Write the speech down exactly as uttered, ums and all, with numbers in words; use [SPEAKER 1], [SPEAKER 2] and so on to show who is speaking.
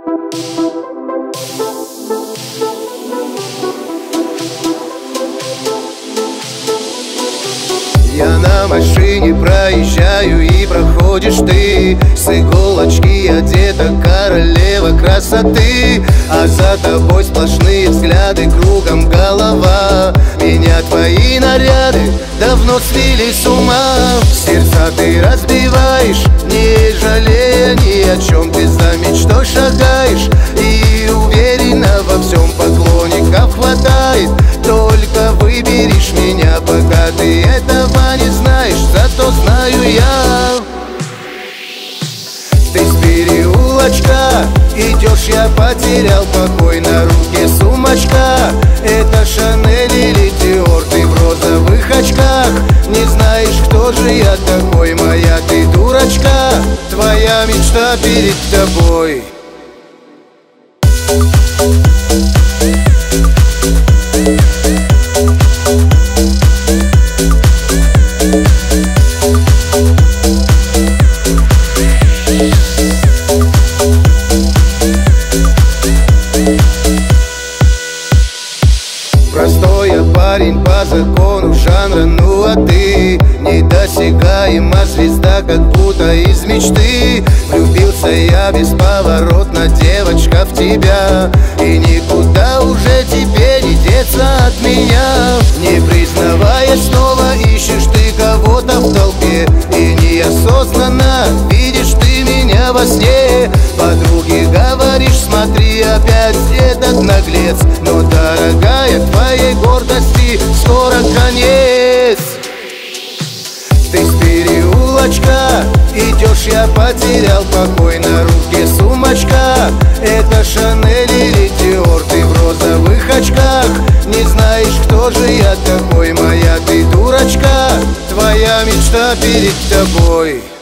[SPEAKER 1] Я на машине проезжаю, и проходишь ты. С иголочки одета королева красоты, а за тобой сплошные взгляды, кругом голова. Меня твои наряды давно свели с ума. Сердца ты разбиваешь, не жалея ни о чем. Ты за мечтой шагаешь и уверенно во всем. Поклонников хватает, только выберешь меня, пока ты этого не знаешь, зато знаю я. Ты с переулочка идешь, я потерял покой. На руке сумочка, это Шанель или Диор. Ты в розовых очках, не знаешь, кто же я такой. Моя ты дурочка, твоя мечта перед тобой. Простой я парень по закону жанра, ну а ты недосягаема звезда, как будто из мечты. Влюбился я бесповоротно, девочка, в тебя, и никуда уже тебе не деться от меня. Не признаваясь, снова ищешь ты кого-то в толпе, и неосознанно видишь ты меня во сне. Подруге говоришь, смотри, опять этот наглец. Но, дорогая, твоей гордости скоро конец. Ты с переулочка идешь, я потерял покой. На руке сумочка, это Шанель или Диор. Ты в розовых очках, не знаешь, кто же я такой. Моя ты дурочка, твоя мечта перед тобой.